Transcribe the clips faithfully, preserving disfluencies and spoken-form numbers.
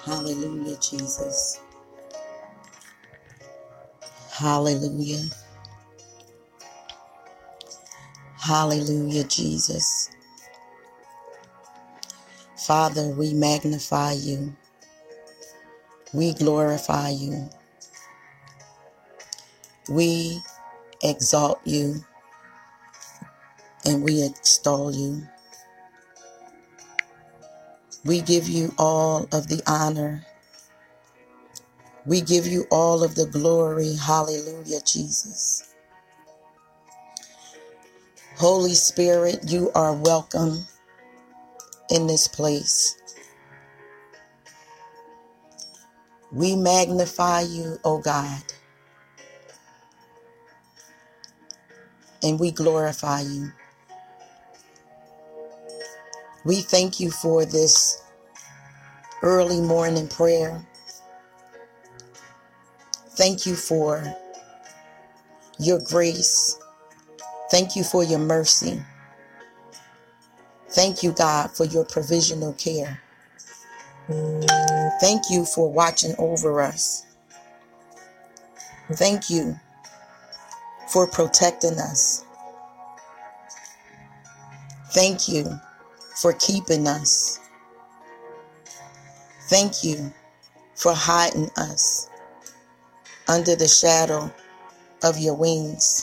Hallelujah, Jesus. Hallelujah. Hallelujah, Jesus. Father, we magnify you. We glorify you. We exalt you and we extol you. We give you all of the honor. We give you all of the glory. Hallelujah, Jesus. Holy Spirit, you are welcome in this place. We magnify you, O God, and we glorify you. We thank you for this early morning prayer. Thank you for your grace. Thank you for your mercy. Thank you, God, for your provisional care. Thank you for watching over us. Thank you for protecting us. Thank you for keeping us. Thank you for hiding us under the shadow of your wings.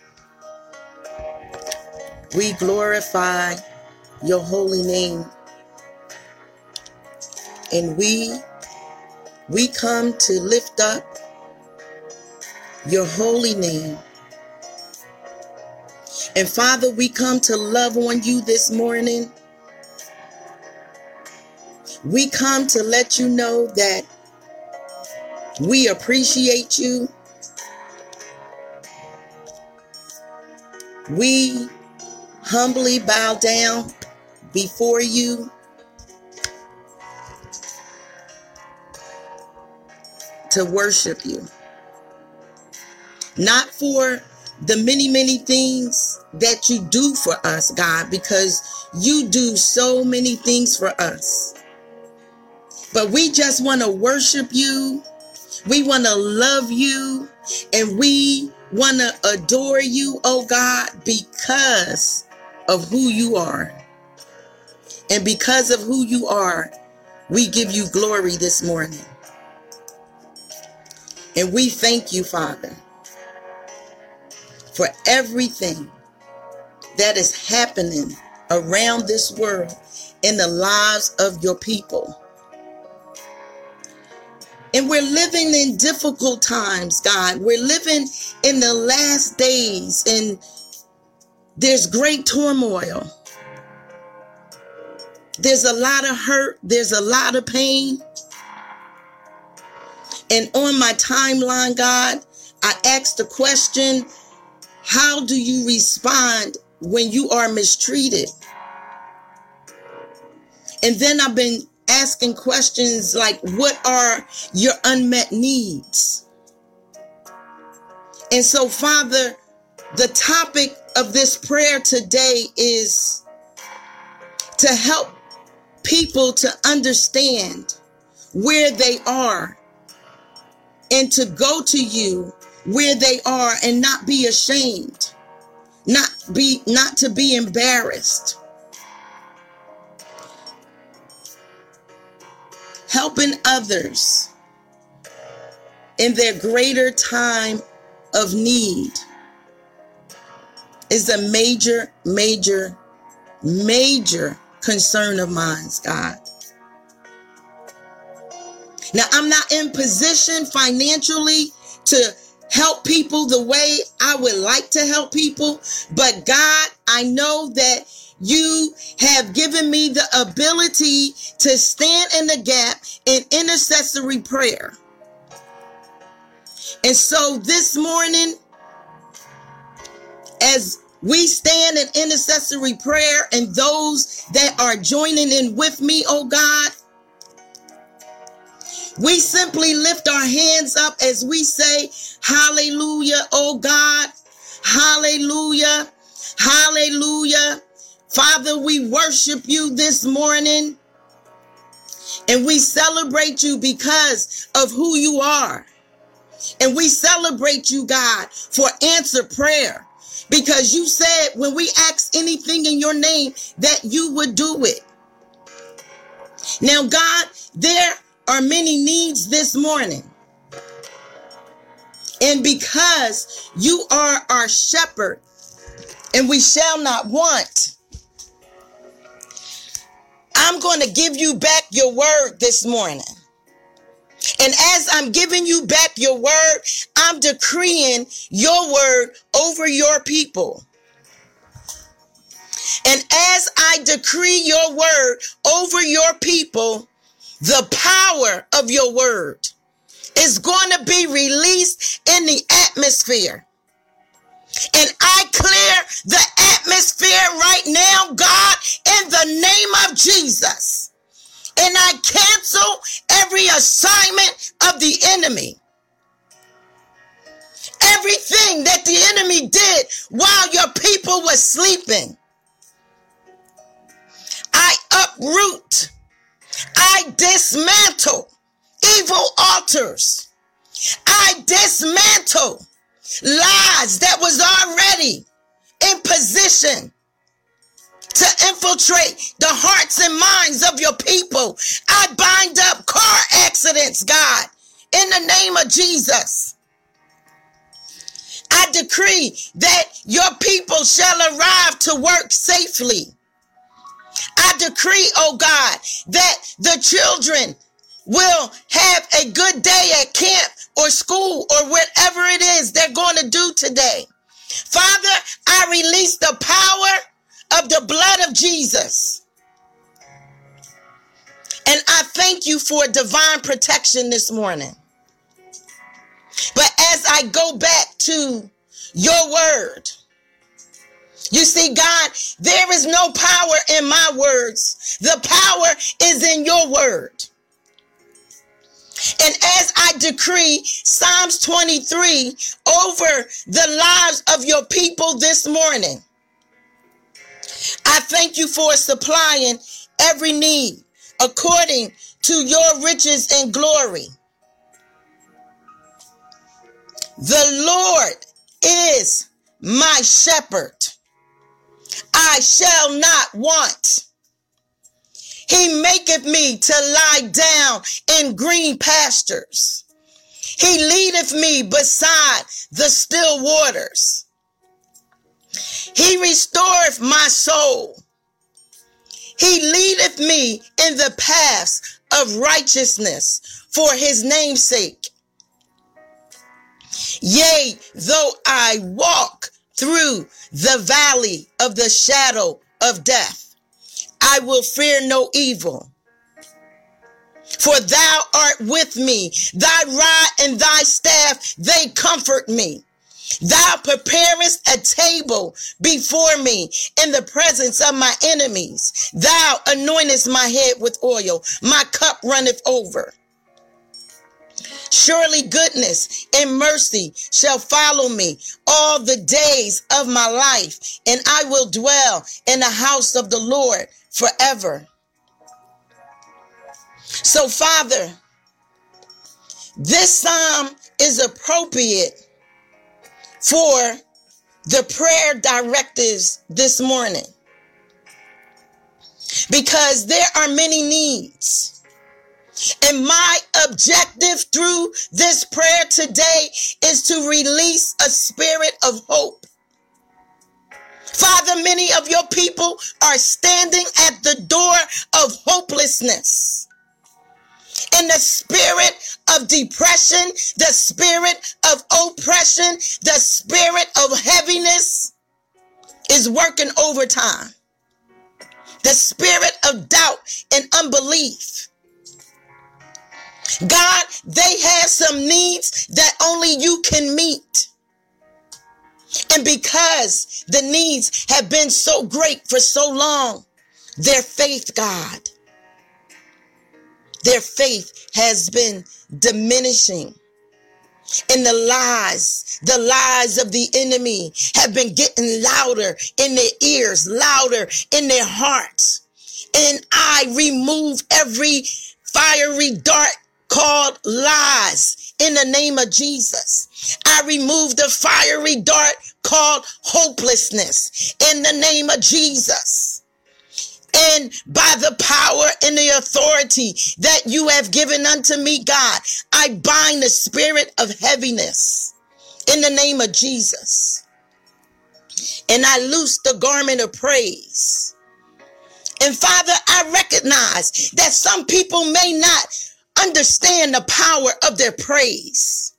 We glorify your holy name, and we we come to lift up your holy name. And Father, we come to love on you this morning. We come to let you know that we appreciate you. We humbly bow down before you to worship you. Not for the many, many things that you do for us, God, because you do so many things for us. But we just want to worship you. We want to love you. And we want to adore you, oh God, because of who you are. And because of who you are, we give you glory this morning. And we thank you, Father, for everything that is happening around this world in the lives of your people. And we're living in difficult times, God. We're living in the last days, and there's great turmoil. There's a lot of hurt. There's a lot of pain. And on my timeline, God, I asked the question, how do you respond when you are mistreated? And then I've been asking questions like, what are your unmet needs? And so, Father, the topic of this prayer today is to help people to understand where they are and to go to you where they are and not be ashamed, not be, not to be embarrassed. Helping others in their greater time of need is a major, major, major concern of mine, God. Now, I'm not in position financially to help people the way I would like to help people, but God, I know that you have given me the ability to stand in the gap in intercessory prayer. And so this morning, as we stand in intercessory prayer and those that are joining in with me, oh God, we simply lift our hands up as we say, hallelujah, oh God, hallelujah, hallelujah. Father, we worship you this morning. And we celebrate you because of who you are. And we celebrate you, God, for answer prayer. Because you said when we ask anything in your name that you would do it. Now, God, there are many needs this morning. And because you are our shepherd and we shall not want, I'm going to give you back your word this morning. And as I'm giving you back your word, I'm decreeing your word over your people. And as I decree your word over your people, the power of your word is going to be released in the atmosphere. And I clear the atmosphere right now, God, in the name of Jesus. And I cancel every assignment of the enemy. Everything that the enemy did while your people were sleeping, I uproot, I dismantle evil altars. I dismantle lies that was already in position to infiltrate the hearts and minds of your people. I bind up car accidents, God, in the name of Jesus. I decree that your people shall arrive to work safely. I decree, oh God, that the children will have a good day at camp or school or whatever it is they're going to do today. Father, I release the power of the blood of Jesus. And I thank you for divine protection this morning. But as I go back to your word, you see, God, there is no power in my words. The power is in your word. And as I decree Psalms twenty-three over the lives of your people this morning, I thank you for supplying every need according to your riches and glory. The Lord is my shepherd. I shall not want. He maketh me to lie down in green pastures. He leadeth me beside the still waters. He restoreth my soul. He leadeth me in the paths of righteousness for his name's sake. Yea, though I walk through the valley of the shadow of death, I will fear no evil. For thou art with me, thy rod and thy staff, they comfort me. Thou preparest a table before me in the presence of my enemies. Thou anointest my head with oil. My cup runneth over. Surely goodness and mercy shall follow me all the days of my life, and I will dwell in the house of the Lord forever. So, Father, this psalm is appropriate for the prayer directives this morning, because there are many needs. And my objective through this prayer today is to release a spirit of hope. Father, many of your people are standing at the door of hopelessness. And the spirit of depression, the spirit of oppression, the spirit of heaviness is working overtime. The spirit of doubt and unbelief. God, they have some needs that only you can meet. And because the needs have been so great for so long, their faith, God, their faith has been diminishing. And the lies, the lies of the enemy have been getting louder in their ears, louder in their hearts. And I remove every fiery dart called lies in the name of Jesus. I remove the fiery dart called hopelessness in the name of Jesus. And by the power and the authority that you have given unto me, God, I bind the spirit of heaviness in the name of Jesus. And I loose the garment of praise. And Father, I recognize that some people may not understand the power of their praise.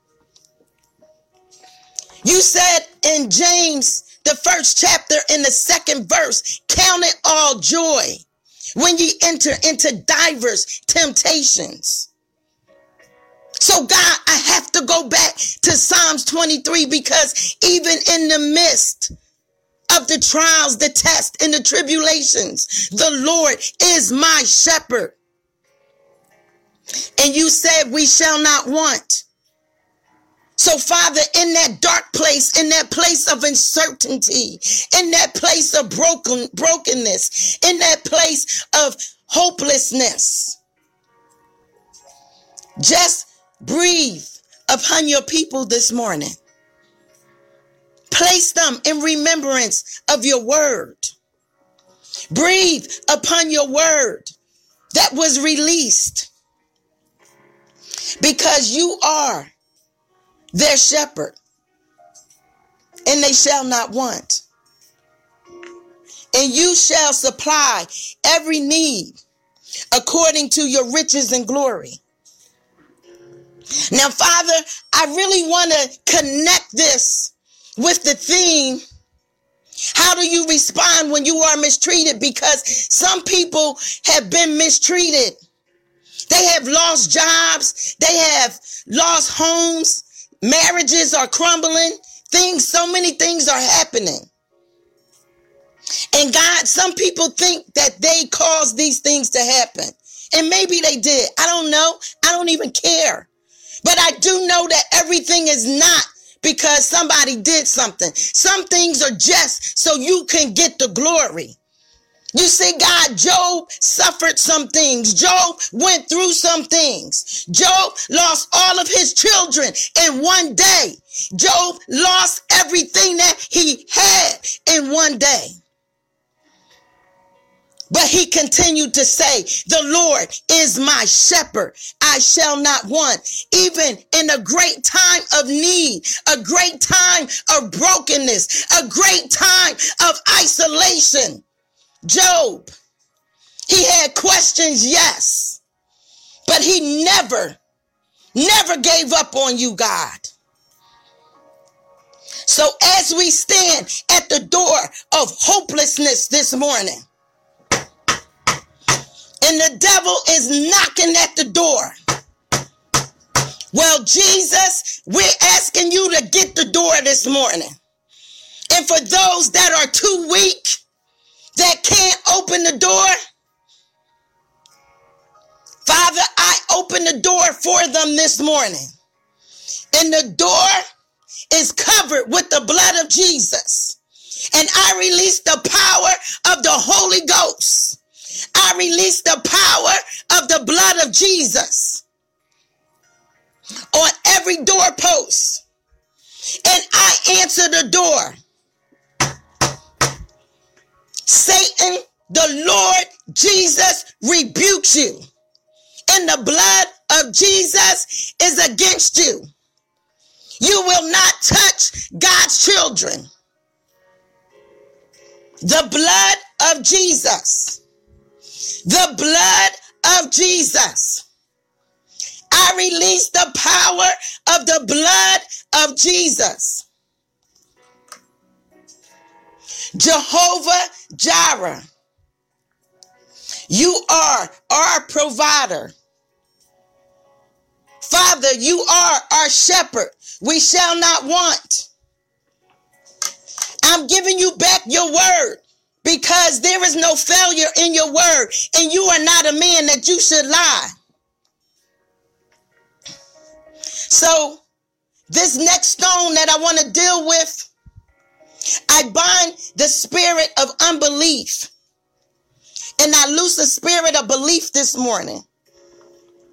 You said in James, the first chapter in the second verse, count it all joy when ye enter into diverse temptations. So God, I have to go back to Psalms twenty-three, because even in the midst of the trials, the tests, and the tribulations, the Lord is my shepherd. And you said we shall not want. So Father, in that dark place, in that place of uncertainty, in that place of broken brokenness, in that place of hopelessness, just breathe upon your people this morning. Place them in remembrance of your word. Breathe upon your word that was released, because you are their shepherd, and they shall not want. And you shall supply every need according to your riches and glory. Now, Father, I really want to connect this with the theme, how do you respond when you are mistreated? Because some people have been mistreated. They have lost jobs. They have lost homes. Marriages are crumbling. Things, so many things are happening. And God, some people think that they caused these things to happen. And maybe they did. I don't know. I don't even care. But I do know that everything is not because somebody did something. Some things are just so you can get the glory. You see, God, Job suffered some things. Job went through some things. Job lost all of his children in one day. Job lost everything that he had in one day. But he continued to say, the Lord is my shepherd. I shall not want. Even in a great time of need, a great time of brokenness, a great time of isolation. Job, he had questions, yes, but he never, never gave up on you, God. So as we stand at the door of hopelessness this morning, and the devil is knocking at the door, well, Jesus, we're asking you to get the door this morning. And for those that are too weak, that can't open the door, Father, I open the door for them this morning. And the door is covered with the blood of Jesus. And I release the power of the Holy Ghost. I release the power of the blood of Jesus on every doorpost. And I answer the door. Satan, the Lord Jesus rebukes you. And the blood of Jesus is against you. You will not touch God's children. The blood of Jesus. The blood of Jesus. I release the power of the blood of Jesus. Jehovah Jireh, you are our provider. Father, you are our shepherd. We shall not want. I'm giving you back your word, because there is no failure in your word, and you are not a man that you should lie. So this next stone that I want to deal with, I bind the spirit of unbelief, and I loose the spirit of belief this morning.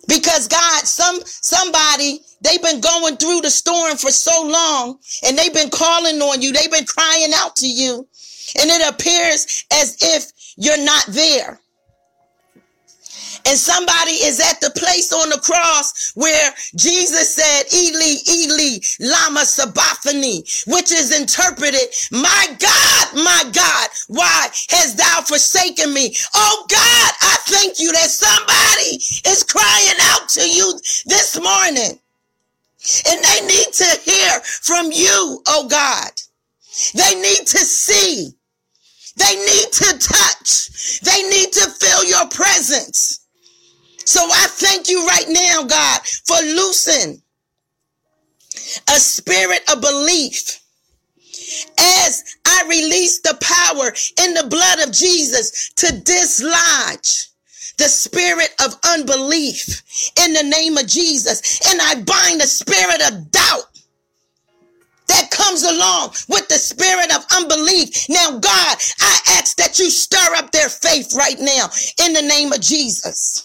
Because God, some somebody, they've been going through the storm for so long, and they've been calling on you. They've been crying out to you, and it appears as if you're not there. And somebody is at the place on the cross where Jesus said, Eli, Eli, lama sabachthani, which is interpreted, my God, my God, why hast thou forsaken me? Oh God, I thank you that somebody is crying out to you this morning. And they need to hear from you, oh God. They need to see. They need to touch. They need to feel your presence. So I thank you right now, God, for loosing a spirit of belief as I release the power in the blood of Jesus to dislodge the spirit of unbelief in the name of Jesus. And I bind the spirit of doubt that comes along with the spirit of unbelief. Now, God, I ask that you stir up their faith right now in the name of Jesus.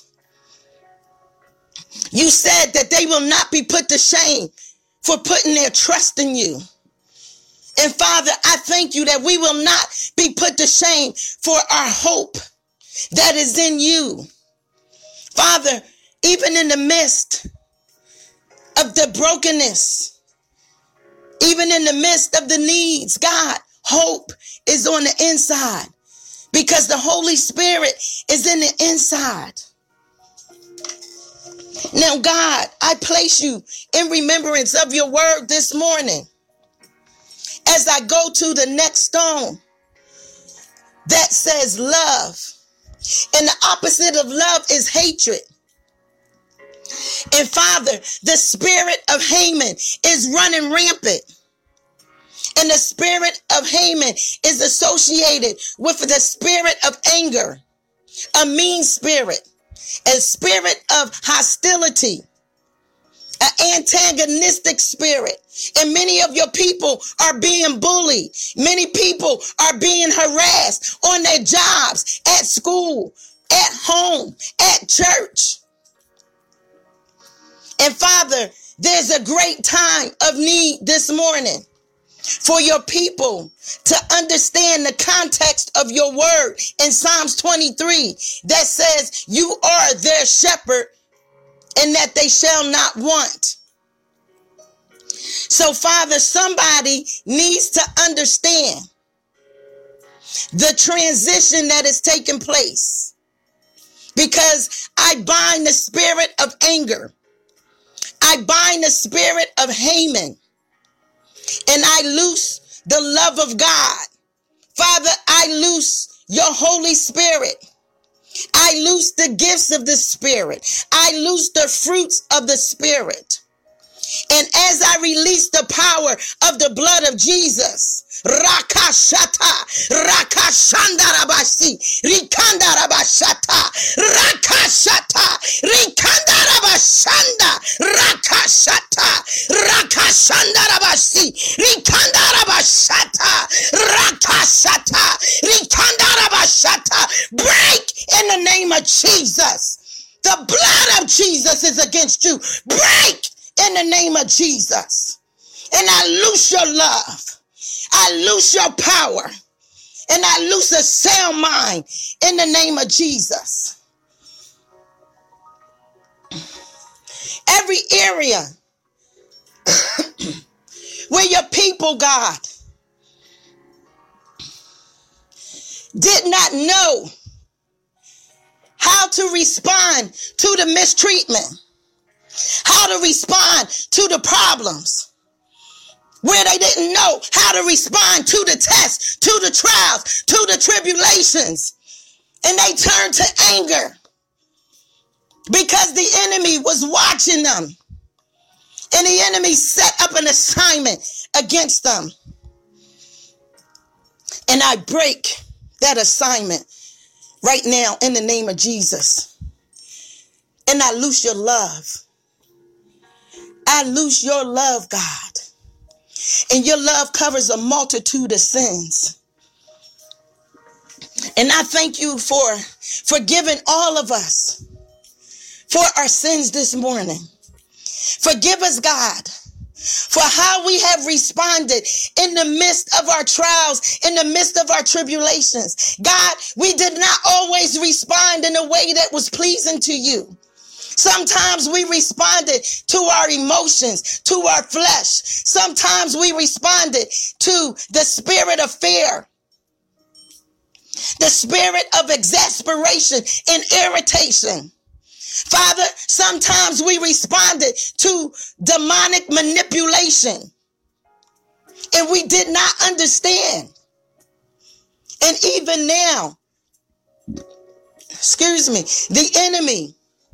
You said that they will not be put to shame for putting their trust in you. And Father, I thank you that we will not be put to shame for our hope that is in you. Father, even in the midst of the brokenness, even in the midst of the needs, God, hope is on the inside because the Holy Spirit is in the inside. Now, God, I place you in remembrance of your word this morning as I go to the next stone that says love. And the opposite of love is hatred. And Father, the spirit of Haman is running rampant. And the spirit of Haman is associated with the spirit of anger, a mean spirit. A spirit of hostility, an antagonistic spirit. And many of your people are being bullied. Many people are being harassed on their jobs, at school, at home, at church. And Father, there's a great time of need this morning for your people to understand the context of your word in Psalms twenty-three that says you are their shepherd and that they shall not want. So Father, somebody needs to understand the transition that is taking place, because I bind the spirit of anger. I bind the spirit of Haman. And I loose the love of God. Father, I loose your Holy Spirit. I loose the gifts of the Spirit. I loose the fruits of the Spirit. And as I release the power of the blood of Jesus, Rakashata, Rakashandarabasi, Rikandarabashata, Rakashata, Rikandarabashanda, Rakashata, Rakashandarabasi, Rikandarabashata, Rakashata, Rikandarabashata, break in the name of Jesus. The blood of Jesus is against you. Break in the name of Jesus. And I loose your love. I loose your power. And I loose a sound mind in the name of Jesus. Every area where your people, God, did not know how to respond to the mistreatment, how to respond to the problems, where they didn't know how to respond to the tests, to the trials, to the tribulations, and they turned to anger because the enemy was watching them, and the enemy set up an assignment against them. And I break that assignment right now in the name of Jesus. And I loose your love. I loose your love, God. And your love covers a multitude of sins. And I thank you for forgiving all of us for our sins this morning. Forgive us, God, for how we have responded in the midst of our trials, in the midst of our tribulations. God, we did not always respond in a way that was pleasing to you. Sometimes we responded to our emotions, to our flesh. Sometimes we responded to the spirit of fear, the spirit of exasperation and irritation. Father, sometimes we responded to demonic manipulation and we did not understand. And even now, excuse me, the enemy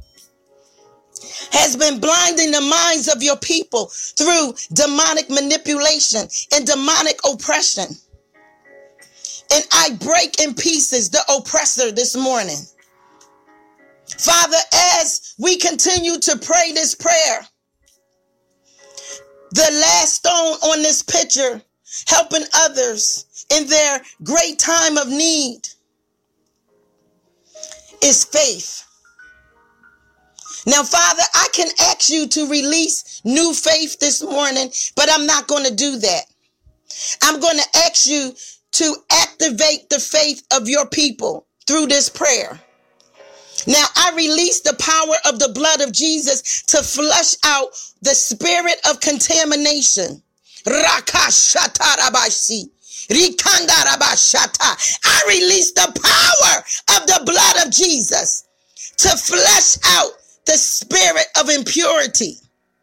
has been blinding the minds of your people through demonic manipulation and demonic oppression. And I break in pieces the oppressor this morning. Father, as we continue to pray this prayer, the last stone on this picture, helping others in their great time of need, is faith. Now, Father, I can ask you to release new faith this morning, but I'm not going to do that. I'm going to ask you to activate the faith of your people through this prayer. Now, I release the power of the blood of Jesus to flush out the spirit of contamination. Rakashatarabashi. Rikandarabashata. I release the power of the blood of Jesus to flush out the spirit of impurity.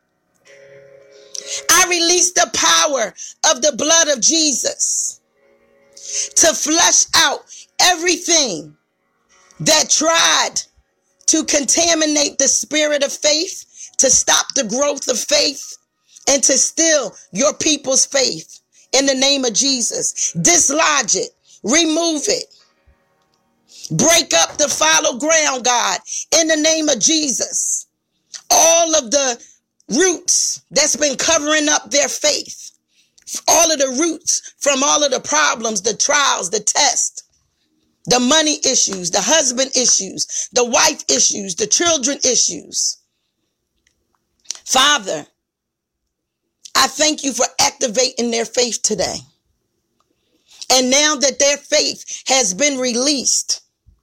I release the power of the blood of Jesus to flush out everything that tried to contaminate the spirit of faith, to stop the growth of faith, and to steal your people's faith. In the name of Jesus, dislodge it, remove it, break up the fallow ground, God, in the name of Jesus. All of the roots that's been covering up their faith, all of the roots from all of the problems, the trials, the tests, the money issues, the husband issues, the wife issues, the children issues. Father, I thank you for activating their faith today. And now that their faith has been released,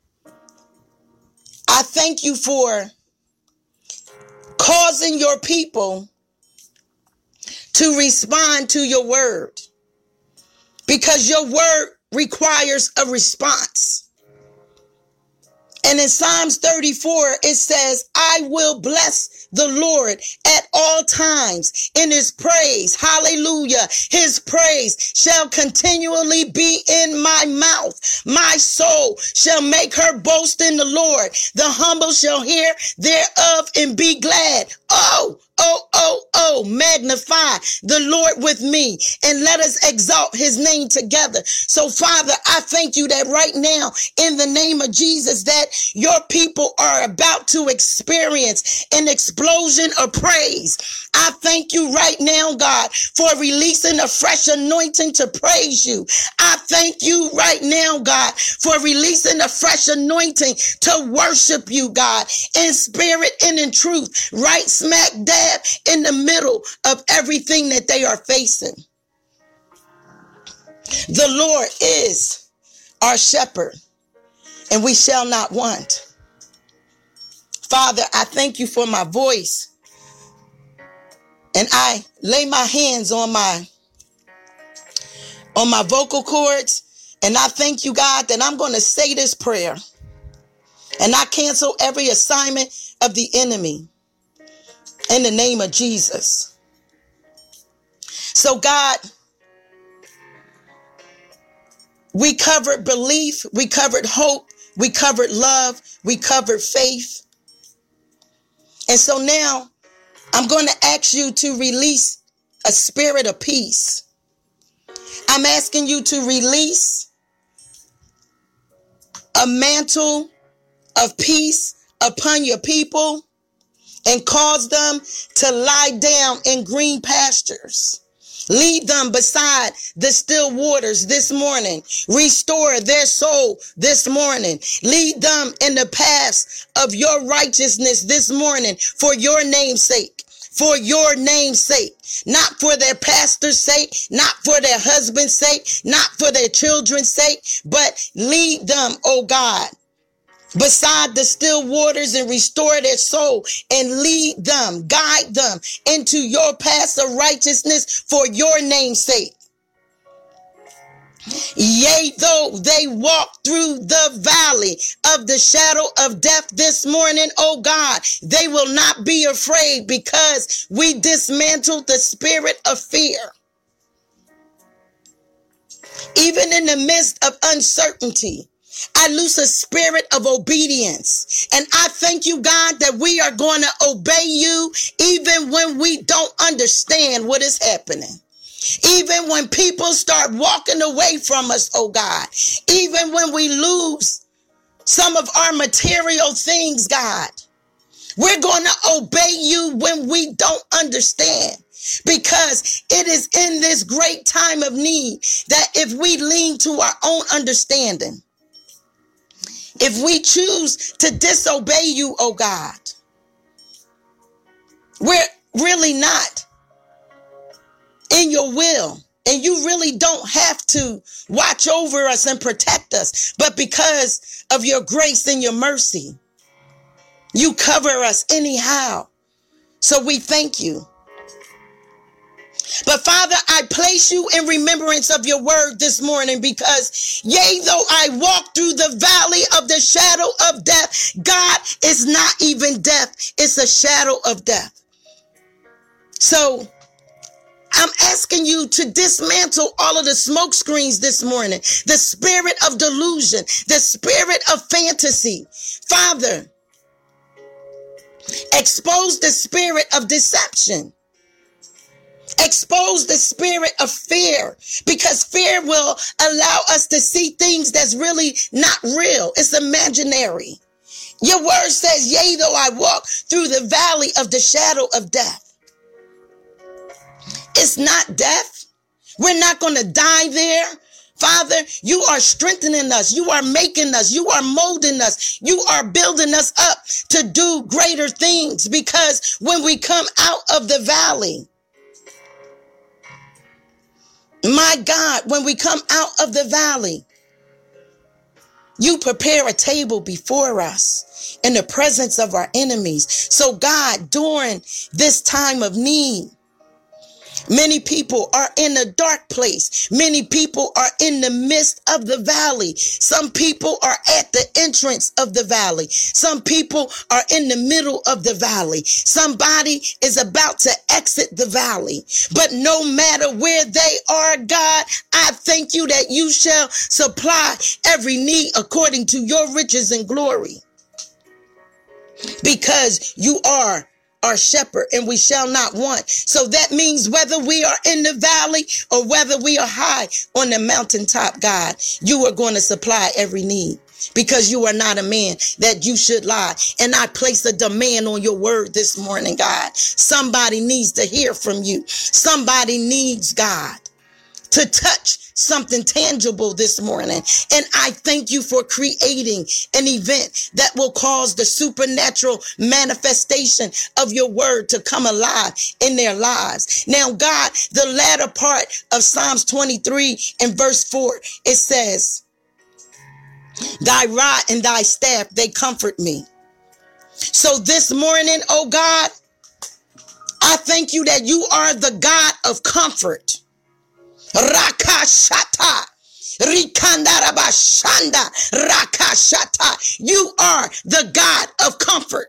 I thank you for causing your people to respond to your word, because your word requires a response. And in Psalms thirty-four, it says, I will bless the Lord at all times. In his praise, hallelujah, his praise shall continually be in my mouth. My soul shall make her boast in the Lord. The humble shall hear thereof and be glad. Oh, oh, oh, oh, magnify the Lord with me and let us exalt his name together. So, Father, I thank you that right now, in the name of Jesus, that your people are about to experience an explosion of praise. I thank you right now, God, for releasing a fresh anointing to praise you. I thank you right now, God, for releasing a fresh anointing to worship you, God, in spirit and in truth, right smack dab in the middle of everything that they are facing. The Lord is our shepherd, and we shall not want. Father, I thank you for my voice. And I lay my hands on my on my vocal cords. And I thank you, God, that I'm going to say this prayer. And I cancel every assignment of the enemy in the name of Jesus. So, God, we covered belief, we covered hope, we covered love, we covered faith. And so now I'm going to ask you to release a spirit of peace. I'm asking you to release a mantle of peace upon your people and cause them to lie down in green pastures. Lead them beside the still waters this morning. Restore their soul this morning. Lead them in the paths of your righteousness this morning for your name's sake. For your name's sake. Not for their pastor's sake, not for their husband's sake, not for their children's sake, but lead them, oh God, beside the still waters and restore their soul and lead them, guide them into your paths of righteousness for your name's sake. Yea, though they walk through the valley of the shadow of death this morning, oh God, they will not be afraid because we dismantled the spirit of fear. Even in the midst of uncertainty, I loose a spirit of obedience. And I thank you, God, that we are going to obey you even when we don't understand what is happening. Even when people start walking away from us, oh God. Even when we lose some of our material things, God. We're going to obey you when we don't understand. Because it is in this great time of need that if we lean to our own understanding, if we choose to disobey you, oh God, we're really not in your will. And you really don't have to watch over us and protect us. But because of your grace and your mercy, you cover us anyhow. So we thank you. But Father, I place you in remembrance of your word this morning because, yea, though I walk through the valley of the shadow of death, God is not even death. It's a shadow of death. So I'm asking you to dismantle all of the smoke screens this morning, the spirit of delusion, the spirit of fantasy. Father, expose the spirit of deception. Expose the spirit of fear, because fear will allow us to see things that's really not real. It's imaginary. Your word says, yea, though I walk through the valley of the shadow of death. It's not death. We're not going to die there. Father, you are strengthening us. You are making us. You are molding us. You are building us up to do greater things, because when we come out of the valley, my God, when we come out of the valley, you prepare a table before us in the presence of our enemies. So God, during this time of need, many people are in a dark place. Many people are in the midst of the valley. Some people are at the entrance of the valley. Some people are in the middle of the valley. Somebody is about to exit the valley. But no matter where they are, God, I thank you that you shall supply every need according to your riches and glory. Because you are our shepherd, and we shall not want. So that means whether we are in the valley or whether we are high on the mountaintop, God, you are going to supply every need, because you are not a man that you should lie. And I place a demand on your word this morning, God. Somebody needs to hear from you. Somebody needs, God, to touch something tangible this morning. And I thank you for creating an event that will cause the supernatural manifestation of your word to come alive in their lives. Now, God, the latter part of Psalms twenty-three and verse four, it says, thy rod and thy staff, they comfort me. So this morning, oh God, I thank you that you are the God of comfort. Rakashata, Rikandarabashanda, Rakashata. You are the God of comfort.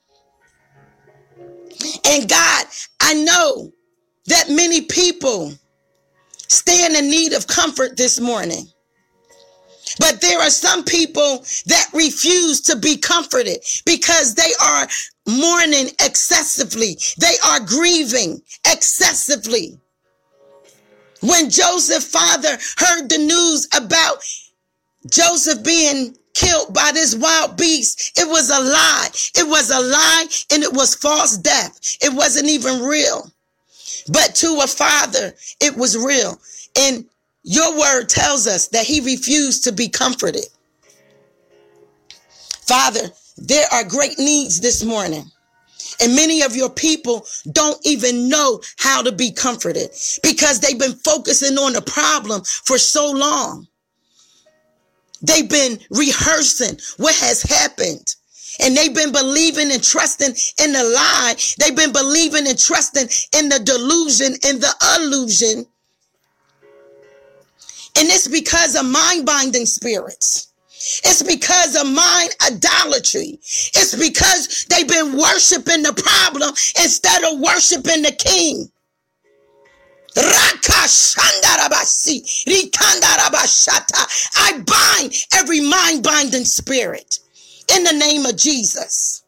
And God, I know that many people stand in need of comfort this morning. But there are some people that refuse to be comforted because they are mourning excessively. They are grieving excessively. When Joseph's father heard the news about Joseph being killed by this wild beast, it was a lie. It was a lie, and it was false death. It wasn't even real. But to a father, it was real. And your word tells us that he refused to be comforted. Father, there are great needs this morning. And many of your people don't even know how to be comforted because they've been focusing on the problem for so long. They've been rehearsing what has happened. And they've been believing and trusting in the lie. They've been believing and trusting in the delusion and the illusion. And it's because of mind-binding spirits. It's because of mind idolatry. It's because they've been worshiping the problem instead of worshiping the king. I bind every mind-binding spirit in the name of Jesus.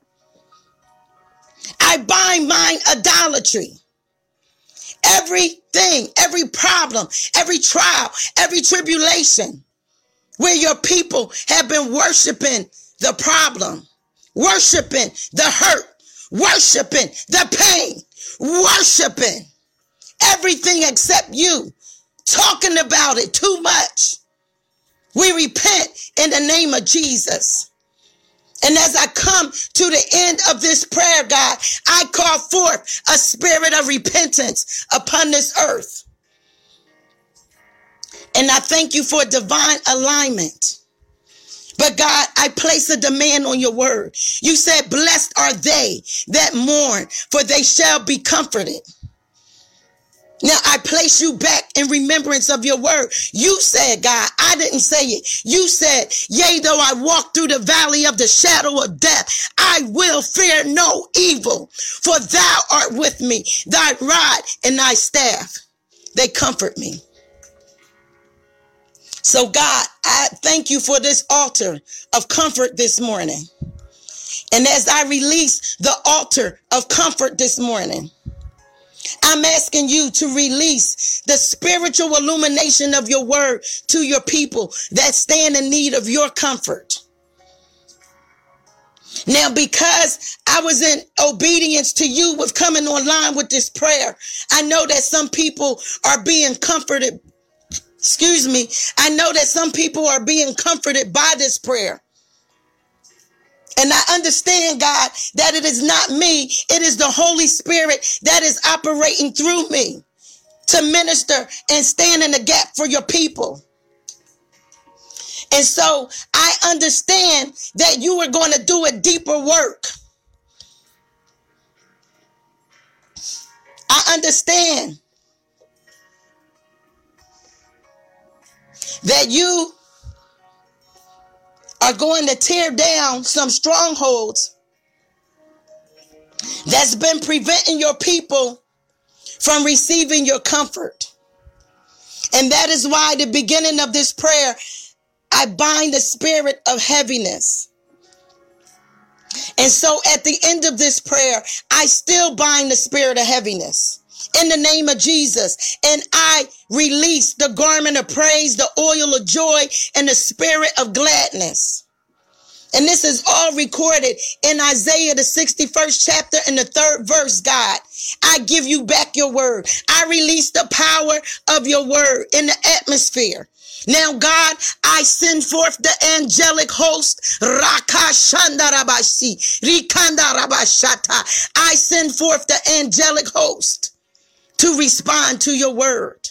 I bind mind idolatry. Everything, every problem, every trial, every tribulation where your people have been worshiping the problem, worshiping the hurt, worshiping the pain, worshiping everything except you, talking about it too much. We repent in the name of Jesus. And as I come to the end of this prayer, God, I call forth a spirit of repentance upon this earth. And I thank you for divine alignment. But God, I place a demand on your word. You said, blessed are they that mourn, for they shall be comforted. Now I place you back in remembrance of your word. You said, God, I didn't say it. You said, yea, though I walk through the valley of the shadow of death, I will fear no evil, for thou art with me. Thy rod and thy staff, they comfort me. So God, I thank you for this altar of comfort this morning. And as I release the altar of comfort this morning, I'm asking you to release the spiritual illumination of your word to your people that stand in need of your comfort. Now, because I was in obedience to you with coming online with this prayer, I know that some people are being comforted. Excuse me. I know that some people are being comforted by this prayer. And I understand, God, that it is not me. It is the Holy Spirit that is operating through me to minister and stand in the gap for your people. And so I understand that you are going to do a deeper work. I understand that you are going to tear down some strongholds that's been preventing your people from receiving your comfort. And that is why at the beginning of this prayer, I bind the spirit of heaviness. And so at the end of this prayer, I still bind the spirit of heaviness in the name of Jesus. And I release the garment of praise, the oil of joy, and the spirit of gladness. And this is all recorded in Isaiah, the sixty-first chapter and the third verse, God. I give you back your word. I release the power of your word in the atmosphere. Now, God, I send forth the angelic host. I send forth the angelic host to respond to your word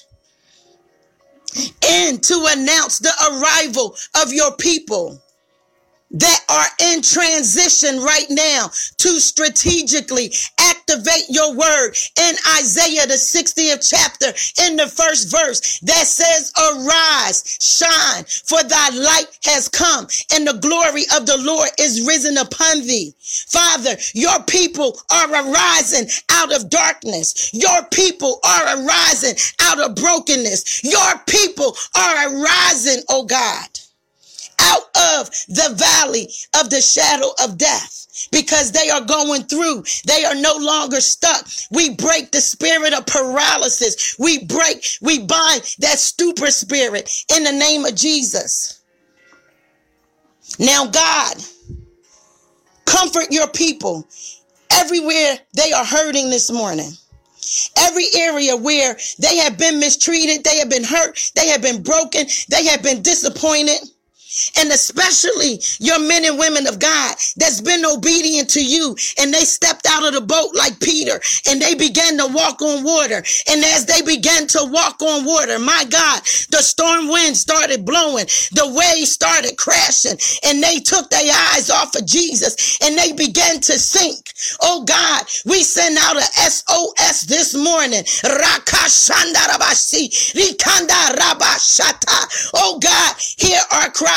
and to announce the arrival of your people that are in transition right now to strategically activate your word in Isaiah, the sixtieth chapter, in the first verse that says, arise, shine, for thy light has come and the glory of the Lord is risen upon thee. Father, your people are arising out of darkness. Your people are arising out of brokenness. Your people are arising, oh God, out of the valley of the shadow of death, because they are going through. They are no longer stuck. We break the spirit of paralysis. We break, we bind that stupor spirit in the name of Jesus. Now, God, comfort your people everywhere they are hurting this morning. Every area where they have been mistreated, they have been hurt, they have been broken, they have been disappointed. And especially your men and women of God that's been obedient to you, and they stepped out of the boat like Peter and they began to walk on water. And as they began to walk on water, my God, the storm wind started blowing, the waves started crashing, and they took their eyes off of Jesus and they began to sink. Oh God, we send out a S O S this morning. Oh God, hear our cry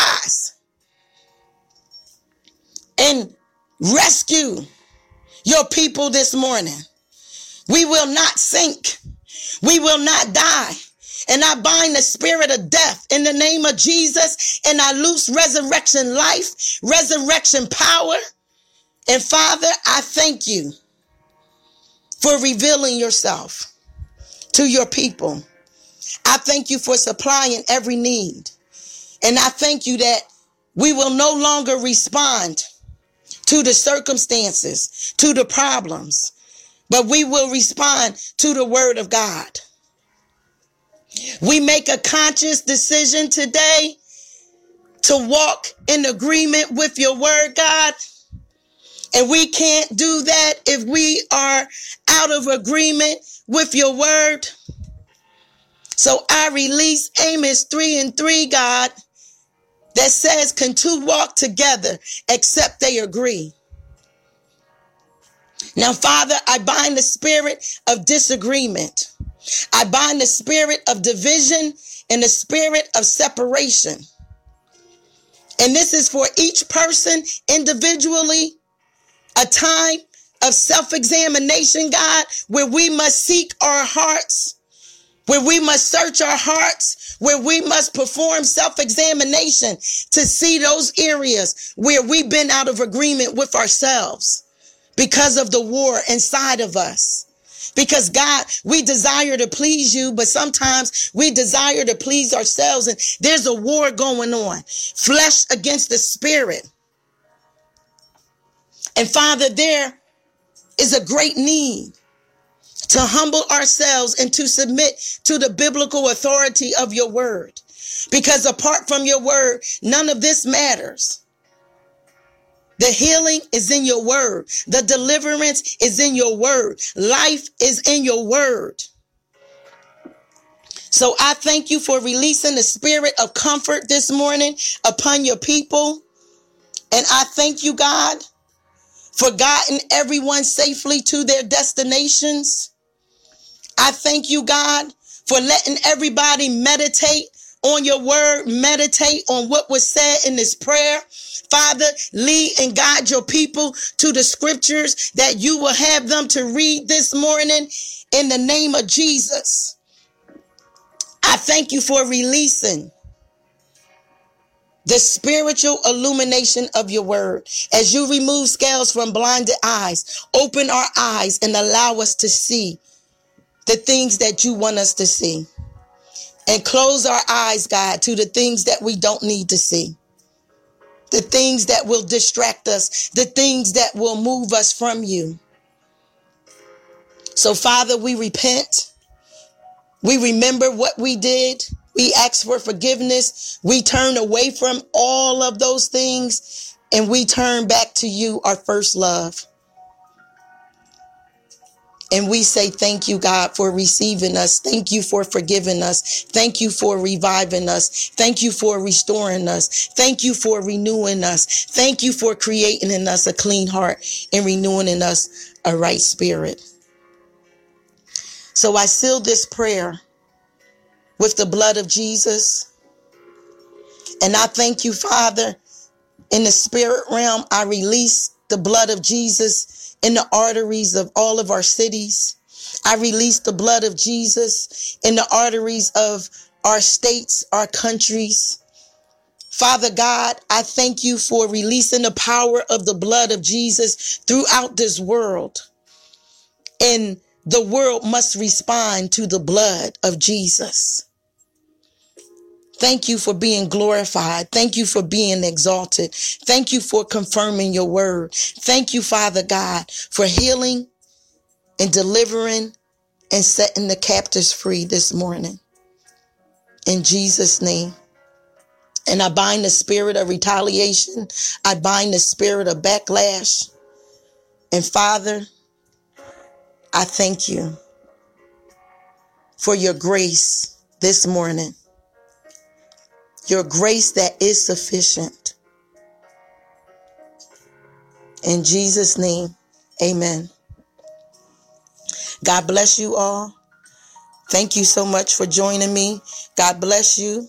and rescue your people this morning. We will not sink. We will not die. And I bind the spirit of death in the name of Jesus, and I loose resurrection life, resurrection power. And Father, I thank you for revealing yourself to your people. I thank you for supplying every need. And I thank you that we will no longer respond to the circumstances, to the problems, but we will respond to the word of God. We make a conscious decision today to walk in agreement with your word, God. And we can't do that if we are out of agreement with your word. So I release Amos three and three, God, that says, can two walk together except they agree? Now, Father, I bind the spirit of disagreement. I bind the spirit of division and the spirit of separation. And this is for each person individually, a time of self-examination, God, where we must seek our hearts, where we must search our hearts, where we must perform self-examination to see those areas where we've been out of agreement with ourselves because of the war inside of us. Because God, we desire to please you, but sometimes we desire to please ourselves, and there's a war going on, flesh against the spirit. And Father, there is a great need to humble ourselves and to submit to the biblical authority of your word. Because apart from your word, none of this matters. The healing is in your word. The deliverance is in your word. Life is in your word. So I thank you for releasing the spirit of comfort this morning upon your people. And I thank you, God, for guiding everyone safely to their destinations. I thank you, God, for letting everybody meditate on your word, meditate on what was said in this prayer. Father, lead and guide your people to the scriptures that you will have them to read this morning in the name of Jesus. I thank you for releasing the spiritual illumination of your word. As you remove scales from blinded eyes, open our eyes and allow us to see the things that you want us to see. And close our eyes, God, to the things that we don't need to see. The things that will distract us, the things that will move us from you. So, Father, we repent. We remember what we did. We ask for forgiveness. We turn away from all of those things, and we turn back to you, our first love. And we say thank you, God, for receiving us. Thank you for forgiving us. Thank you for reviving us. Thank you for restoring us. Thank you for renewing us. Thank you for creating in us a clean heart and renewing in us a right spirit. So I seal this prayer with the blood of Jesus. And I thank you, Father, in the spirit realm. I release the blood of Jesus in the arteries of all of our cities. I release the blood of Jesus in the arteries of our states, our countries. Father God, I thank you for releasing the power of the blood of Jesus throughout this world. And the world must respond to the blood of Jesus. Thank you for being glorified. Thank you for being exalted. Thank you for confirming your word. Thank you, Father God, for healing and delivering and setting the captives free this morning. In Jesus' name. And I bind the spirit of retaliation. I bind the spirit of backlash. And Father, I thank you for your grace this morning. Your grace that is sufficient. In Jesus' name, amen. God bless you all. Thank you so much for joining me. God bless you.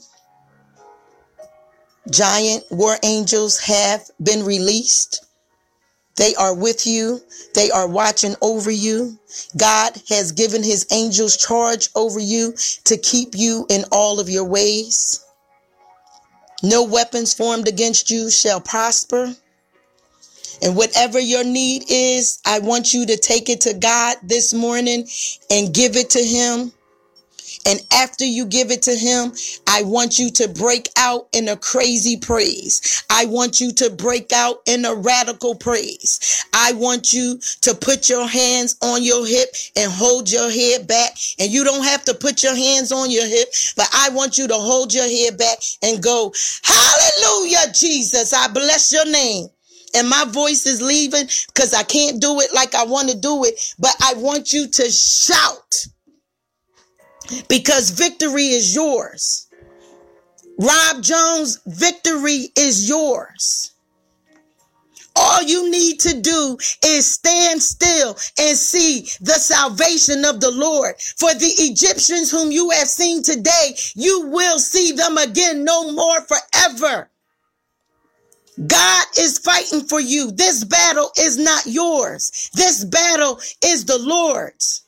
Giant war angels have been released. They are with you. They are watching over you. God has given his angels charge over you to keep you in all of your ways. No weapons formed against you shall prosper. And whatever your need is, I want you to take it to God this morning and give it to him. And after you give it to him, I want you to break out in a crazy praise. I want you to break out in a radical praise. I want you to put your hands on your hip and hold your head back. And you don't have to put your hands on your hip, but I want you to hold your head back and go, hallelujah, Jesus, I bless your name. And my voice is leaving because I can't do it like I want to do it, but I want you to shout. Because victory is yours. Rob Jones, victory is yours. All you need to do is stand still and see the salvation of the Lord. For the Egyptians whom you have seen today, you will see them again no more forever. God is fighting for you. This battle is not yours. This battle is the Lord's.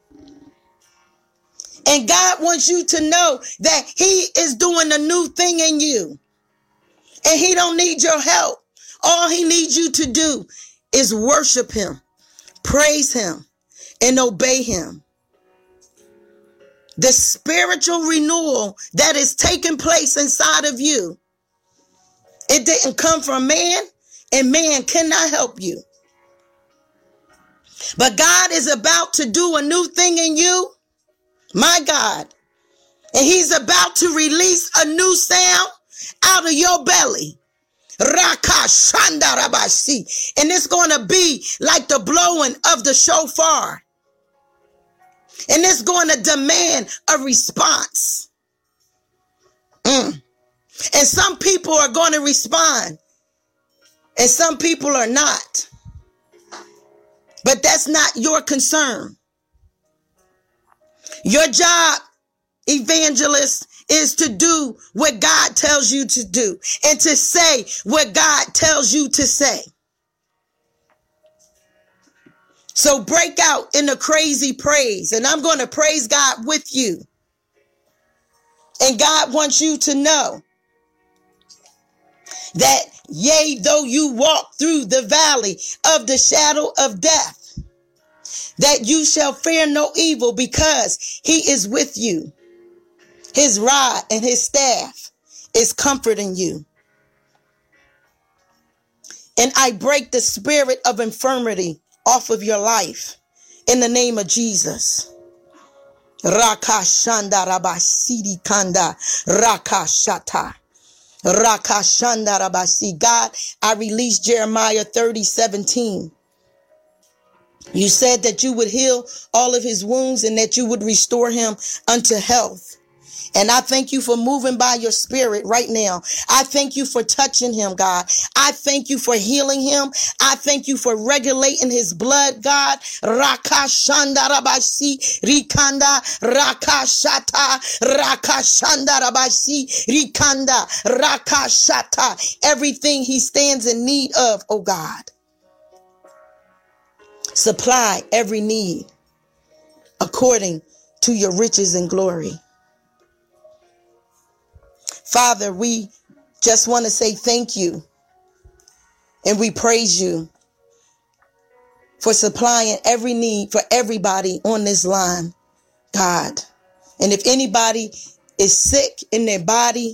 And God wants you to know that he is doing a new thing in you. And he don't need your help. All he needs you to do is worship him, praise him, and obey him. The spiritual renewal that is taking place inside of you, it didn't come from man, and man cannot help you. But God is about to do a new thing in you. My God. And he's about to release a new sound out of your belly. Raka shanda rabasi. And it's going to be like the blowing of the shofar. And it's going to demand a response. Mm. And some people are going to respond. And some people are not. But that's not your concern. Your job, evangelist, is to do what God tells you to do and to say what God tells you to say. So break out in a crazy praise, and I'm going to praise God with you. And God wants you to know that, yea, though you walk through the valley of the shadow of death, that you shall fear no evil, because he is with you. His rod and his staff is comforting you. And I break the spirit of infirmity off of your life in the name of Jesus. Rakashanda rabasidi kanda rakashata. Rakashanda rabasi. God, I release Jeremiah thirty seventeen. You said that you would heal all of his wounds and that you would restore him unto health. And I thank you for moving by your spirit right now. I thank you for touching him, God. I thank you for healing him. I thank you for regulating his blood, God. Rakashanda rabasi rikanda rakashata rakashanda rabasi rikanda rakashata. Everything he stands in need of, oh God. Supply every need according to your riches and glory. Father, we just want to say thank you, and we praise you for supplying every need for everybody on this line, God. And if anybody is sick in their body,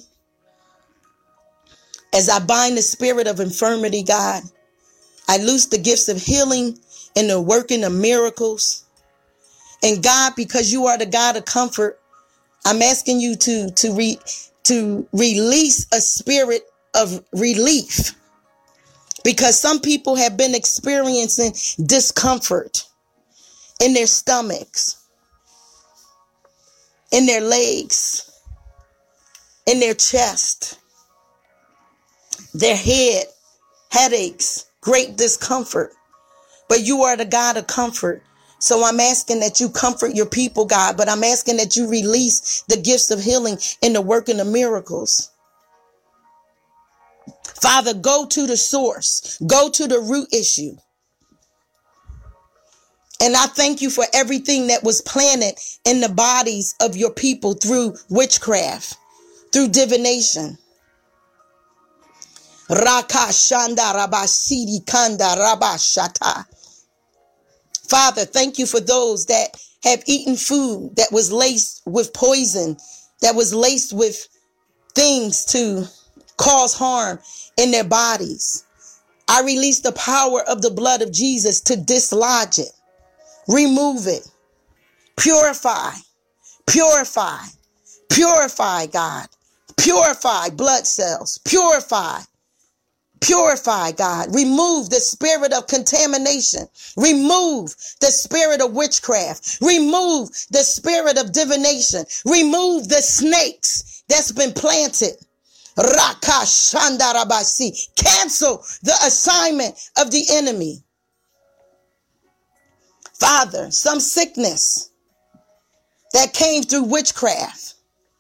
as I bind the spirit of infirmity, God, I loose the gifts of healing and the working of miracles. And God, because you are the God of comfort, I'm asking you to, to, re, to release a spirit of relief, because some people have been experiencing discomfort in their stomachs, in their legs, in their chest, their head, headaches, great discomfort. But you are the God of comfort. So I'm asking that you comfort your people, God, but I'm asking that you release the gifts of healing and the working of miracles. Father, go to the source, go to the root issue. And I thank you for everything that was planted in the bodies of your people through witchcraft, through divination. Raka shanda rabasidi kanda rabashata. Father, thank you for those that have eaten food that was laced with poison, that was laced with things to cause harm in their bodies. I release the power of the blood of Jesus to dislodge it, remove it, purify, purify, purify, God, purify blood cells, purify. Purify, God. Remove the spirit of contamination. Remove the spirit of witchcraft. Remove the spirit of divination. Remove the snakes that's been planted. Raka shandarabasi. Cancel the assignment of the enemy. Father, some sickness that came through witchcraft,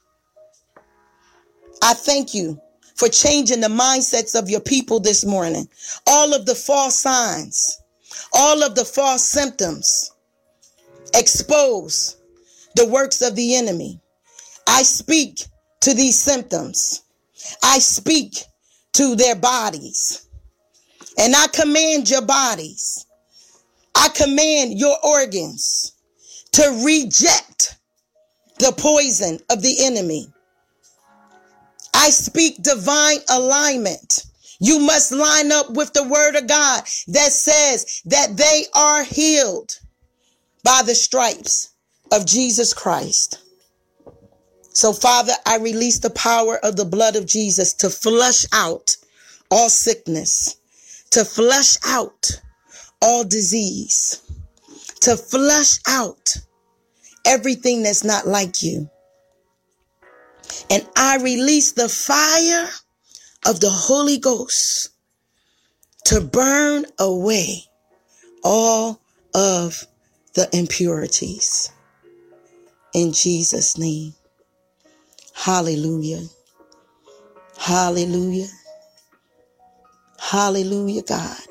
I thank you for changing the mindsets of your people this morning. All of the false signs, all of the false symptoms, expose the works of the enemy. I speak to these symptoms. I speak to their bodies. And I command your bodies, I command your organs to reject the poison of the enemy. I speak divine alignment. You must line up with the word of God that says that they are healed by the stripes of Jesus Christ. So, Father, I release the power of the blood of Jesus to flush out all sickness, to flush out all disease, to flush out everything that's not like you. And I release the fire of the Holy Ghost to burn away all of the impurities. In Jesus' name. Hallelujah. Hallelujah. Hallelujah, God.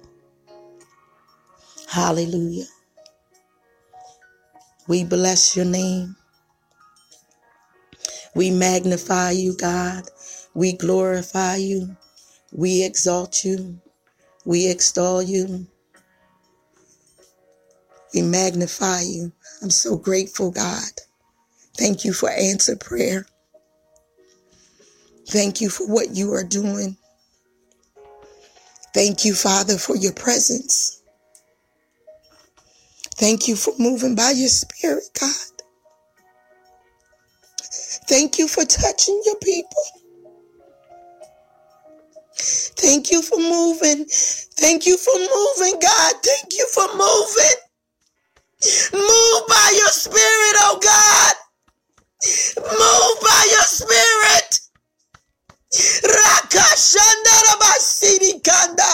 Hallelujah. We bless your name. We magnify you, God. We glorify you. We exalt you. We extol you. We magnify you. I'm so grateful, God. Thank you for answered prayer. Thank you for what you are doing. Thank you, Father, for your presence. Thank you for moving by your spirit, God. Thank you for touching your people. Thank you for moving. Thank you for moving, God. Thank you for moving. Move by your spirit, oh God. Move by your spirit. Rakashandarabasidi kanda.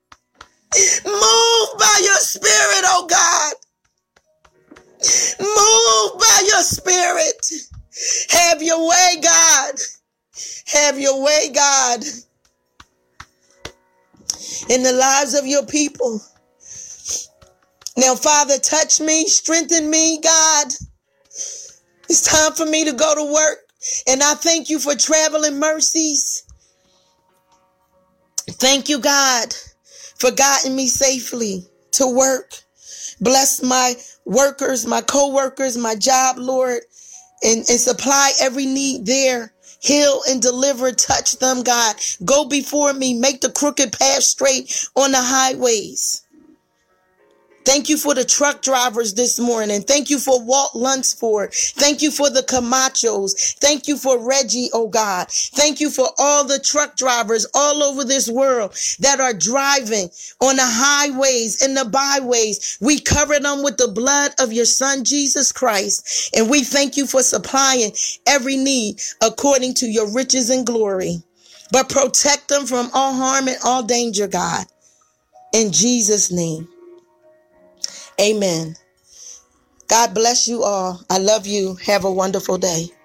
Move by your spirit, oh God. Move by your spirit. Have your way, God. Have your way, God. In the lives of your people. Now, Father, touch me, strengthen me, God. It's time for me to go to work. And I thank you for traveling mercies. Thank you, God, for guiding me safely to work. Bless my workers, my co-workers, my job, Lord, and, and supply every need there. Heal and deliver, touch them, God. Go before me, make the crooked path straight on the highways. Thank you for the truck drivers this morning. Thank you for Walt Lunsford. Thank you for the Camachos. Thank you for Reggie, oh God. Thank you for all the truck drivers all over this world that are driving on the highways and the byways. We cover them with the blood of your son, Jesus Christ. And we thank you for supplying every need according to your riches and glory. But protect them from all harm and all danger, God. In Jesus' name. Amen. God bless you all. I love you. Have a wonderful day.